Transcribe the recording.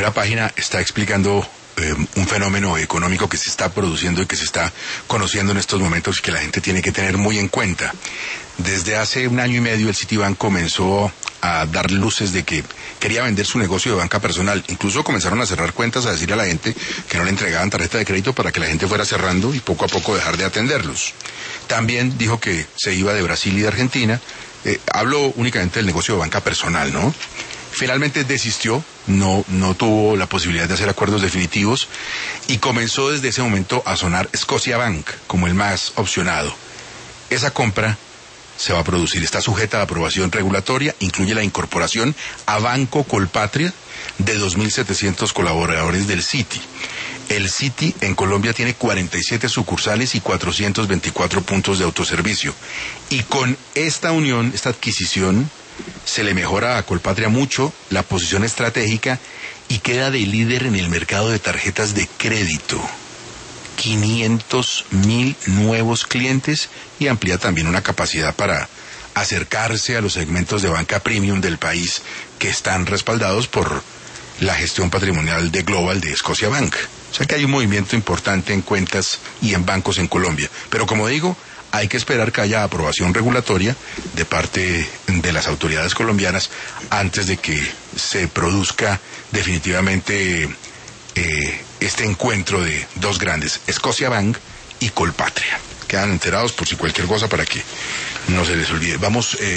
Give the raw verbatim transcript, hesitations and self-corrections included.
primera página está explicando eh, un fenómeno económico que se está produciendo y que se está conociendo en estos momentos y que la gente tiene que tener muy en cuenta. Desde hace un año y medio el Citibank comenzó a dar luces de que quería vender su negocio de banca personal. Incluso comenzaron a cerrar cuentas, a decirle a la gente que no le entregaban tarjeta de crédito para que la gente fuera cerrando y poco a poco dejar de atenderlos. También dijo que se iba de Brasil y de Argentina. Eh, hablo únicamente del negocio de banca personal, ¿no? Finalmente desistió, no, no tuvo la posibilidad de hacer acuerdos definitivos y comenzó desde ese momento a sonar Scotiabank como el más opcionado. Esa compra se va a producir, está sujeta a aprobación regulatoria, incluye la incorporación a Banco Colpatria de dos mil setecientos colaboradores del Citi. El Citi en Colombia tiene cuarenta y siete sucursales y cuatrocientos veinticuatro puntos de autoservicio. Y con esta unión, esta adquisición, se le mejora a Colpatria mucho la posición estratégica y queda de líder en el mercado de tarjetas de crédito. quinientos mil nuevos clientes y amplía también una capacidad para acercarse a los segmentos de banca premium del país que están respaldados por la gestión patrimonial de Global de Scotiabank. O sea que hay un movimiento importante en cuentas y en bancos en Colombia. Pero como digo, hay que esperar que haya aprobación regulatoria de parte de las autoridades colombianas antes de que se produzca definitivamente eh, este encuentro de dos grandes, Scotiabank y Colpatria. Quedan enterados por si cualquier cosa para que no se les olvide. Vamos... Eh,